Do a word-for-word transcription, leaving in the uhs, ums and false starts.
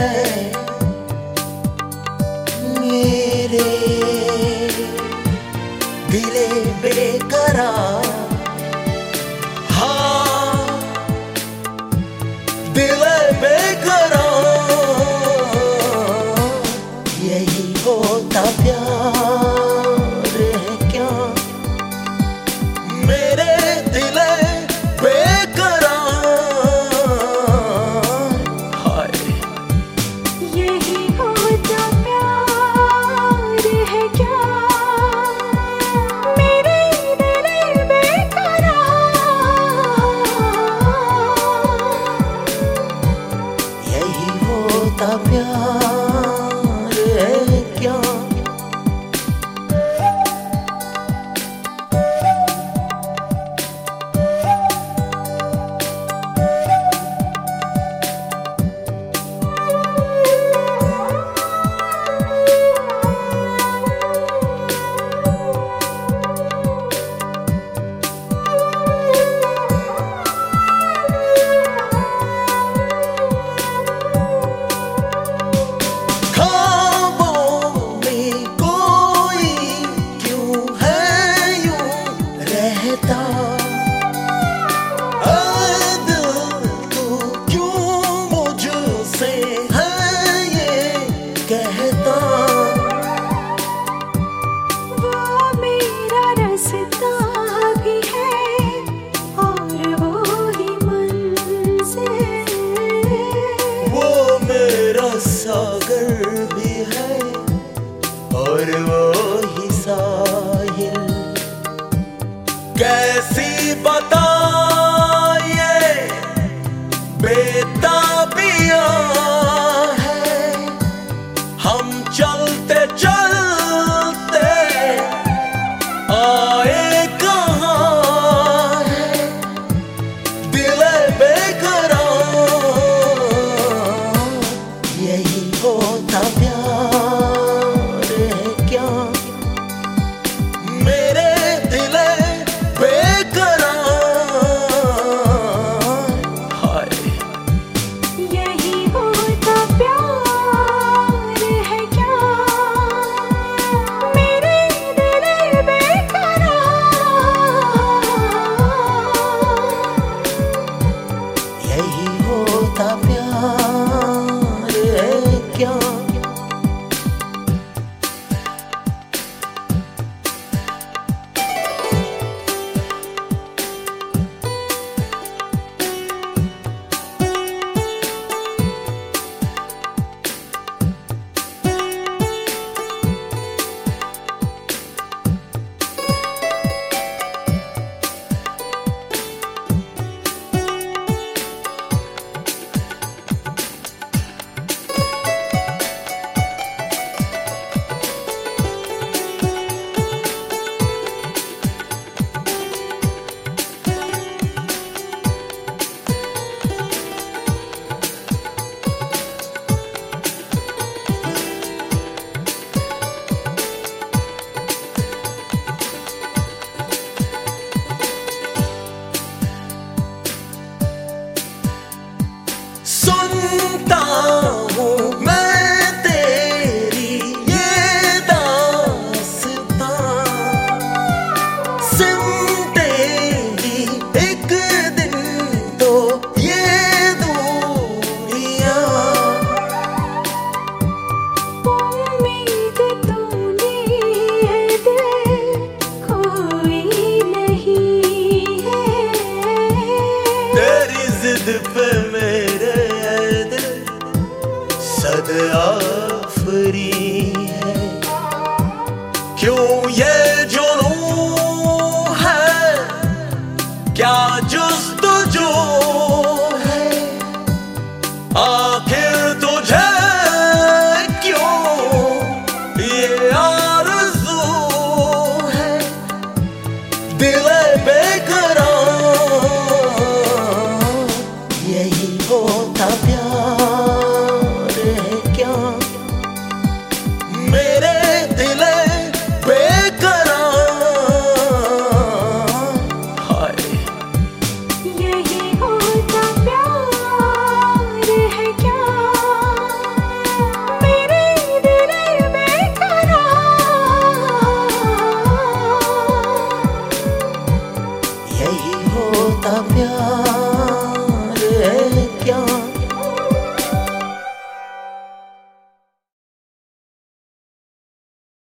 है मेरे दिले बेकरार। हाँ दिले बेकरार, यही होता प्यार है क्या मेरे दिले प्यार है क्या। सागर भी है और वो ही साहिल, कैसी बताइए बेताबियां है हम चलते चलते आए कहाँ है दिले बेकरार। यही होता प्यार है क्या मेरे दिले बेकरार। हाय यही होता प्यार है क्या मेरे दिले बेकरार। यही होता प्यार है क्या। सुनता हूँ मैं तेरी ये दास्तां, सिमटेगी एक दिन तो ये दूरियां। उम्मीद तूने है दिल कोई नहीं है, तेरी जिद पे मेरे सद आफरी है। क्यों ये जुनून है क्या जुस्तजू है, आखिर तुझे क्यों ये आरज़ू है दिले बेकरार। यही होता प्यार है क्या मेरे दिले बेकरार। यही होता होता